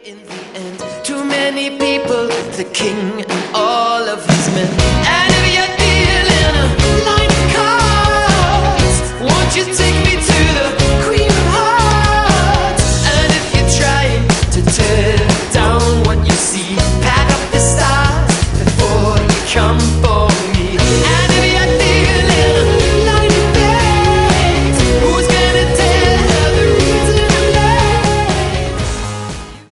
In the end, too many people, the king and all of his men.